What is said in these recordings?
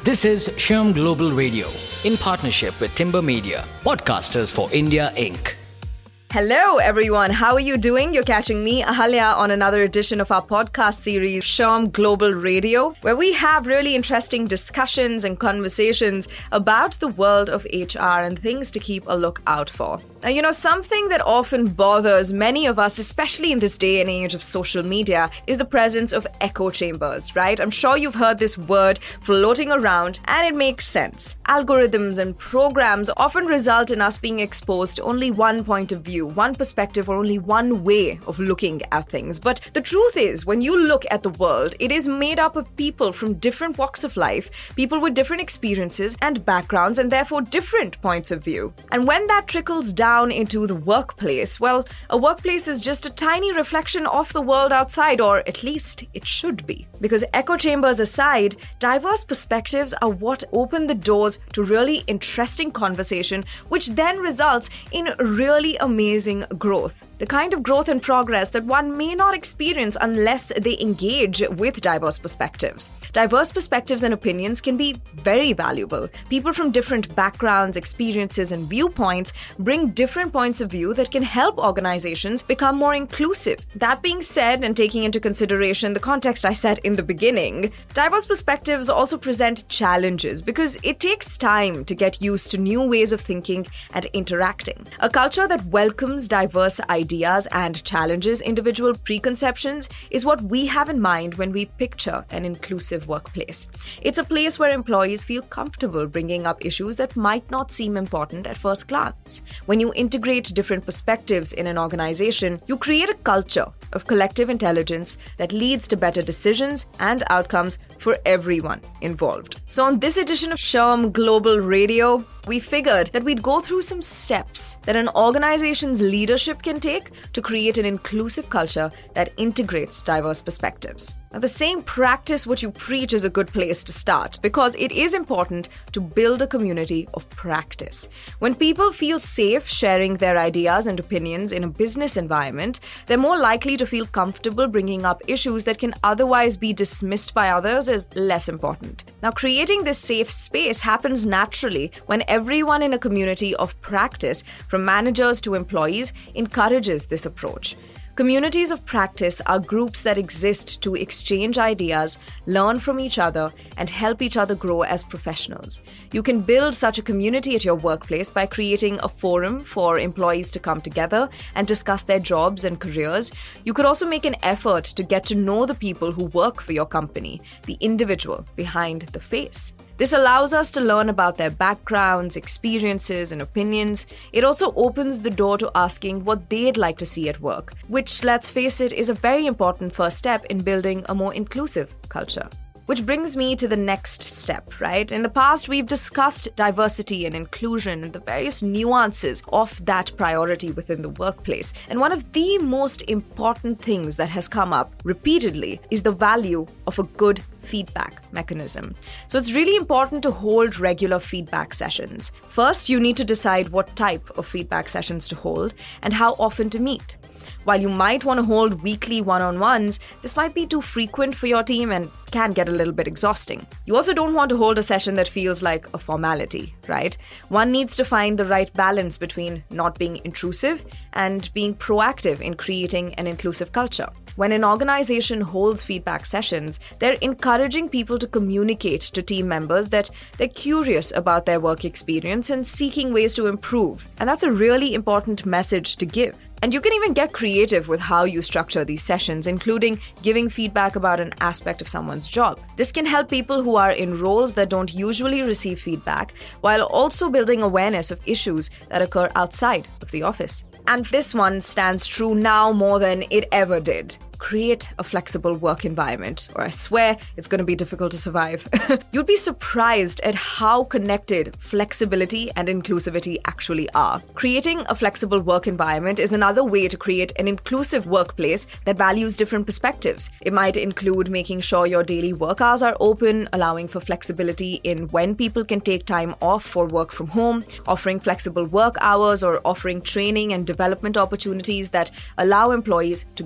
This is Shyam Global Radio in partnership with Timber Media, Podcasters for India Inc. Hello everyone, how are you doing? You're catching me, Ahalya, on another edition of our podcast series, Shyam Global Radio, where we have really interesting discussions and conversations about the world of HR and things to keep a look out for. Now, something that often bothers many of us, especially in this day and age of social media, is the presence of echo chambers, right? I'm sure you've heard this word floating around, and it makes sense. Algorithms and programs often result in us being exposed to only one point of view, one perspective, or only one way of looking at things. But the truth is, when you look at the world, it is made up of people from different walks of life, people with different experiences and backgrounds, and therefore different points of view. And when that trickles down into the workplace, well, a workplace is just a tiny reflection of the world outside, or at least it should be. Because echo chambers aside, diverse perspectives are what open the doors to really interesting conversation, which then results in really amazing growth. The kind of growth and progress that one may not experience unless they engage with diverse perspectives. Diverse perspectives and opinions can be very valuable. People from different backgrounds, experiences, and viewpoints bring different points of view that can help organizations become more inclusive. That being said, and taking into consideration the context I set in the beginning, diverse perspectives also present challenges because it takes time to get used to new ways of thinking and interacting. A culture that welcomes diverse ideas and challenges individual preconceptions is what we have in mind when we picture an inclusive workplace. It's a place where employees feel comfortable bringing up issues that might not seem important at first glance. When you integrate different perspectives in an organization, you create a culture of collective intelligence that leads to better decisions and outcomes for everyone involved. So on this edition of Shyam Global Radio, we figured that we'd go through some steps that an organization's leadership can take to create an inclusive culture that integrates diverse perspectives. Now, the same practice what you preach is a good place to start because it is important to build a community of practice. When people feel safe sharing their ideas and opinions in a business environment, they're more likely to feel comfortable bringing up issues that can otherwise be dismissed by others as less important. Now, creating this safe space happens naturally when everyone in a community of practice, from managers to employees, encourages this approach. Communities of practice are groups that exist to exchange ideas, learn from each other, and help each other grow as professionals. You can build such a community at your workplace by creating a forum for employees to come together and discuss their jobs and careers. You could also make an effort to get to know the people who work for your company, the individual behind the face. This allows us to learn about their backgrounds, experiences, and opinions. It also opens the door to asking what they'd like to see at work, which, let's face it, is a very important first step in building a more inclusive culture. Which brings me to the next step, right? In the past, we've discussed diversity and inclusion and the various nuances of that priority within the workplace. And one of the most important things that has come up repeatedly is the value of a good feedback mechanism. So it's really important to hold regular feedback sessions. First, you need to decide what type of feedback sessions to hold and how often to meet. While you might want to hold weekly one-on-ones, this might be too frequent for your team and can get a little bit exhausting. You also don't want to hold a session that feels like a formality, right? One needs to find the right balance between not being intrusive and being proactive in creating an inclusive culture. When an organization holds feedback sessions, they're encouraging people to communicate to team members that they're curious about their work experience and seeking ways to improve. And that's a really important message to give. And you can even get creative with how you structure these sessions, including giving feedback about an aspect of someone's job. This can help people who are in roles that don't usually receive feedback, while also building awareness of issues that occur outside of the office. And this one stands true now more than it ever did. Create a flexible work environment, or I swear it's going to be difficult to survive. You'd be surprised at how connected flexibility and inclusivity actually are. Creating a flexible work environment is another way to create an inclusive workplace that values different perspectives. It might include making sure your daily work hours are open, allowing for flexibility in when people can take time off for work from home, offering flexible work hours, or offering training and development opportunities that allow employees to grow.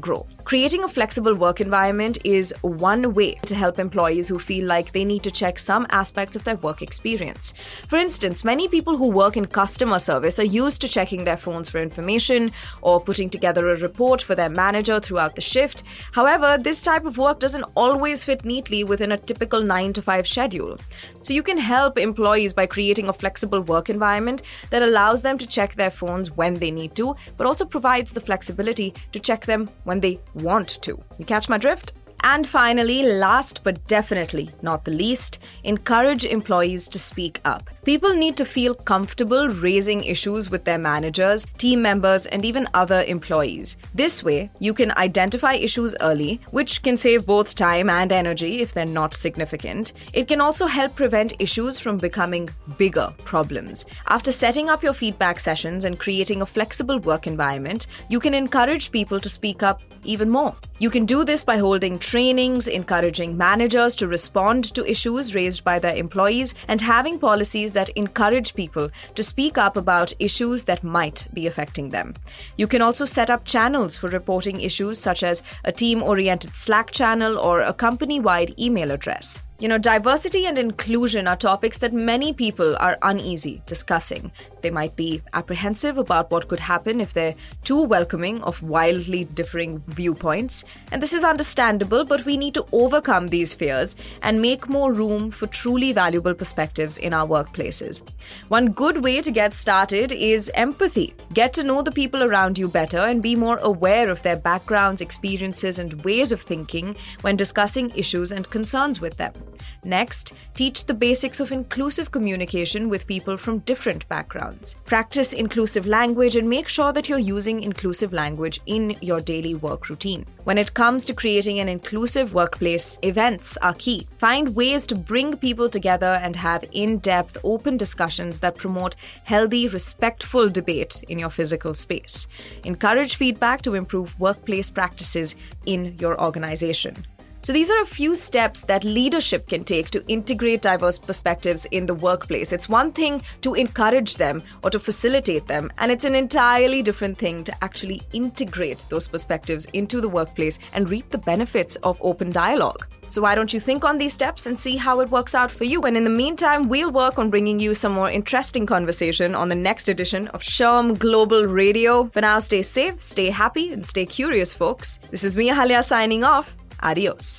Creating a flexible work environment is one way to help employees who feel like they need to check some aspects of their work experience. For instance, many people who work in customer service are used to checking their phones for information or putting together a report for their manager throughout the shift. However, this type of work doesn't always fit neatly within a typical 9-to-5 schedule. So you can help employees by creating a flexible work environment that allows them to check their phones when they need to, but also provides the flexibility to check them when they want to. You catch my drift? And finally, last but definitely not the least, encourage employees to speak up. People need to feel comfortable raising issues with their managers, team members, and even other employees. This way, you can identify issues early, which can save both time and energy if they're not significant. It can also help prevent issues from becoming bigger problems. After setting up your feedback sessions and creating a flexible work environment, you can encourage people to speak up even more. You can do this by holding trainings, encouraging managers to respond to issues raised by their employees, and having policies that encourage people to speak up about issues that might be affecting them. You can also set up channels for reporting issues, such as a team-oriented Slack channel or a company-wide email address. Diversity and inclusion are topics that many people are uneasy discussing. They might be apprehensive about what could happen if they're too welcoming of wildly differing viewpoints. And this is understandable, but we need to overcome these fears and make more room for truly valuable perspectives in our workplaces. One good way to get started is empathy. Get to know the people around you better and be more aware of their backgrounds, experiences, and ways of thinking when discussing issues and concerns with them. Next, teach the basics of inclusive communication with people from different backgrounds. Practice inclusive language and make sure that you're using inclusive language in your daily work routine. When it comes to creating an inclusive workplace, events are key. Find ways to bring people together and have in-depth, open discussions that promote healthy, respectful debate in your physical space. Encourage feedback to improve workplace practices in your organization. So these are a few steps that leadership can take to integrate diverse perspectives in the workplace. It's one thing to encourage them or to facilitate them, and it's an entirely different thing to actually integrate those perspectives into the workplace and reap the benefits of open dialogue. So why don't you think on these steps and see how it works out for you? And in the meantime, we'll work on bringing you some more interesting conversation on the next edition of SHRM Global Radio. For now, stay safe, stay happy, and stay curious, folks. This is me, Ahalya, signing off. Adios.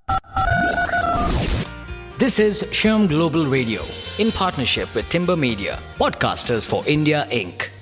This is SHRM Global Radio in partnership with Timber Media, Podcasters for India, Inc.